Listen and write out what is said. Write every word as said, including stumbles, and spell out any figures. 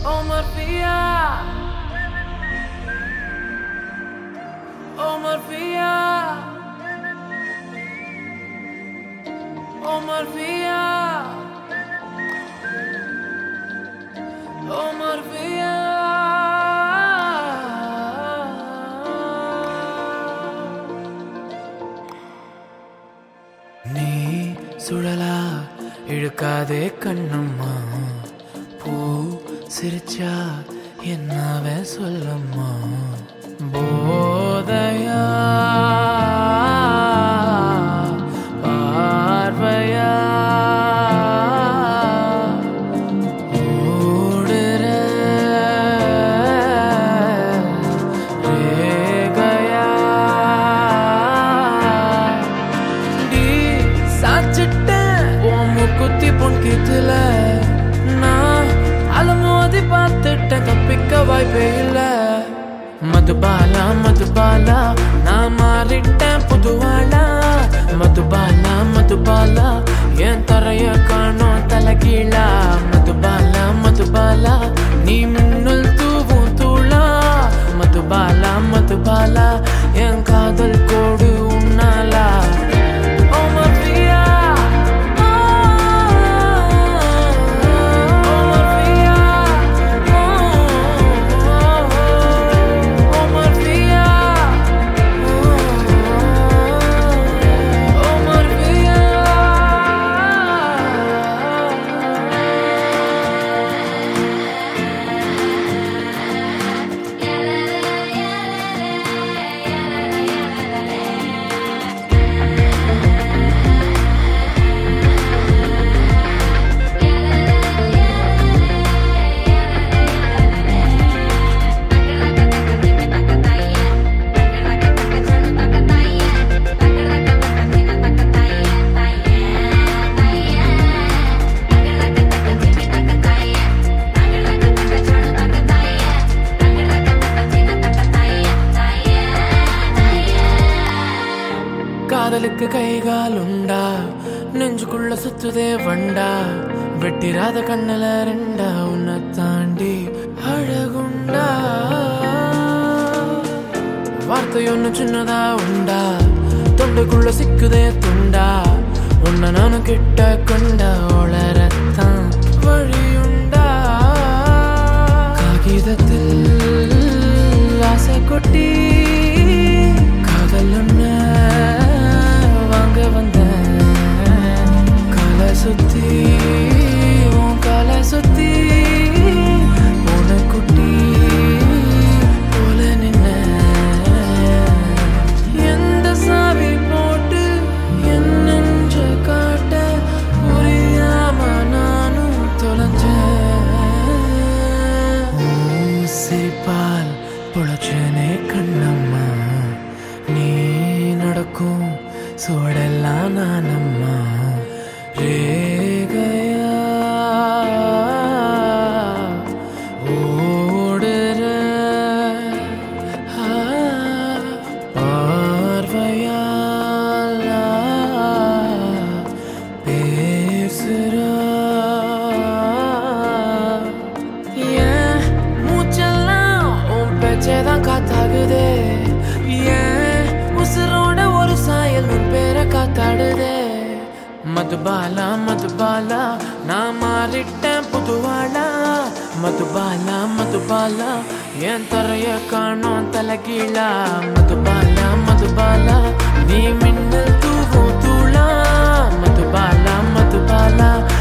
Omar Pia, Omar Pia, Omar Pia, Omar Pia. நீ சுழலா இழுக்காதே கண்ணம்மா, பூ சிரிச்சா என்னவே சொல்லம்மா. போதையா பார்வையா ஓடுற ரேகையா டி சாச்சிட்டேன் உன் மூக்குத்தி பொன்கித்துல. நான் அலமோதி பார்த்துட்டேன், தப்பிக்க வாய்ப்பே இல்ல. மதுபாலா மதுபாலா நான் மாறிட்டேன் புதுவாளா. மதுபாலா மதுபாலா என் தரைய காணோம் தலகீழா. மதுபாலா மதுபாலா நீ முன்னுள் தூவும் தூளா. மதுபாலா மதுபாலா என் காதல் கோடு உன்னாலா. காதலுக்கு கைகால் உண்டா, நெஞ்சுக்குள்ள சுத்துதே வண்டா. வெட்டிராத கண்ணுல ரெண்டா, உன்னை தாண்டி அழகுண்டா. வார்த்தை ஒண்ணு சின்னதா உண்டா, தொண்டுக்குள்ள சிக்குதே துண்டா. உன்னை நானும் கிட்ட கொண்டா, ஒளரத்தான் வழியுண்டா. காகிதத்தில் ஆசை கொட்டி காதல் ஒண்ணு வாங்க வந்த. காலை சுத்தி உன் காலை சுத்தி உன குட்டி போல நின்ன. எந்த சாவி போட்டு என் நெஞ்ச காட்ட புரியாம நானும் தொலைஞ்சேன். சிரிப்பால் பொழச்சனே கண்ணம்மா, நீ நடக்கும் சோடெல்லாம் நானம்மா. ரேகையா ஓடுற பார்வையா பேசுற. ஏன் மூச்செல்லாம் உன் பேச்சேதான் காத்தாகுதே. ஏன் உசுரோட ஒரு சாயல் உன் பேரை காத்தாடுதே. மதுபாலா மதுபாலா நான் மாறிட்டேன் புதுவாளா. மதுபாலா மதுபாலா என் தரைய காணோம் தலகீழா. மதுபாலா மதுபாலா நீ மின்னல் தூவும் தூளா. மதுபாலா மதுபாலா